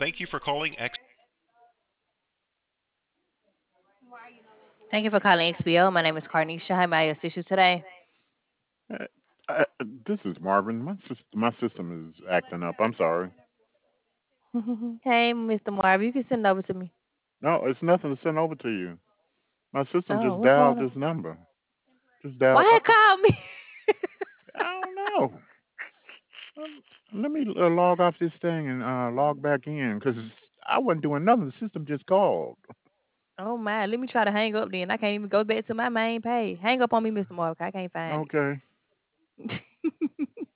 Thank you for calling X. Thank you for calling XPO. My name is Carnisha. How may I assist you today? Uh, this is Marvin. My system is acting up. I'm sorry. Hey, Mr. Marv, you can send it over to me. No, it's nothing to send over to you. My system Oh, just what's dialed going on? this number. Just dialed. Why it called me? I don't know. Let me log off this thing and log back in because I wasn't doing nothing. The system just called. Oh my, let me try to hang up then. I can't even go back to my main page. Hang up on me, Mr. Marv, 'cause I can't find Okay. it.